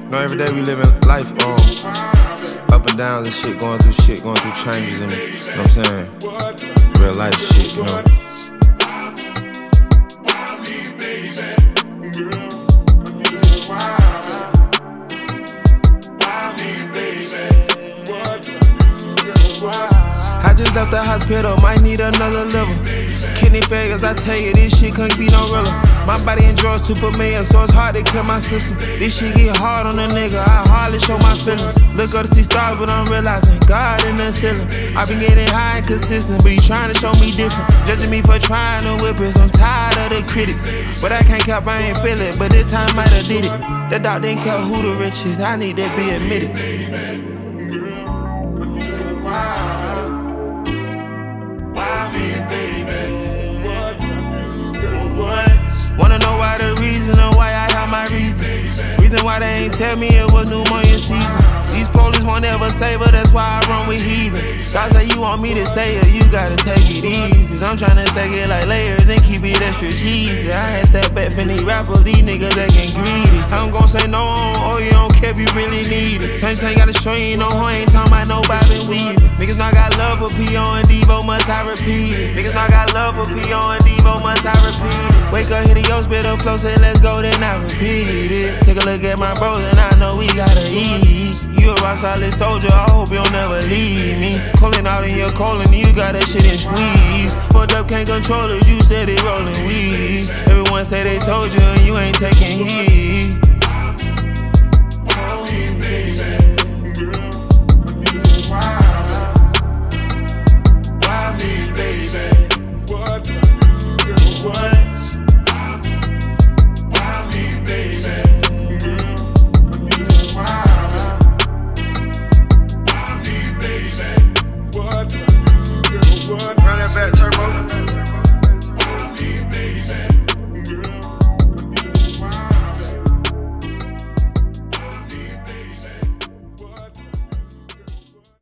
know, every day we living life, up and downs and shit, going through changes, and you know what I'm saying? Real life shit, you know. I just left the hospital, might need another liver. Kidney failures, I tell you, this shit couldn't be no realer. My body enjoys too familiar, so it's hard to clear my system. This shit get hard on a nigga, I hardly show my feelings. Look up to see stars, but I'm realizing God in the ceiling. I been getting high and consistent, but you trying to show me different. Judging me for trying to whip it, I'm tired of the critics. But I can't cap, I ain't feel it, but this time might have did it. The dog didn't care who the rich is, I need to be admitted. Wanna know why the reason or why I have my reasons. Reason why they ain't tell me it was pneumonia season. These police won't ever save her, that's why I run with heathens. God say you want me to say it, you gotta take it easy. I'm tryna stack it like layers and keep it extra cheesy. I had step back from these rappers, these niggas acting greedy. I'm gon' say no on, oh you don't care if you really need it. Same thing gotta show you no hoe, ain't talking about no bobbin' weaving. Niggas not got love for P.O. and Devo, must I repeat it. Niggas not got love for P.O. and Devo, must I repeat it. Wake up, hit the yo, spit up, flow, say let's go, then I repeat it. Take a look at my bros and I know we gotta eat. You a rock solid soldier, I hope you'll never leave me. Calling out in your colon, you got that shit in squeeze. Fucked up, can't control it, you said it rolling weed. Everyone say they told you and you ain't taking heed.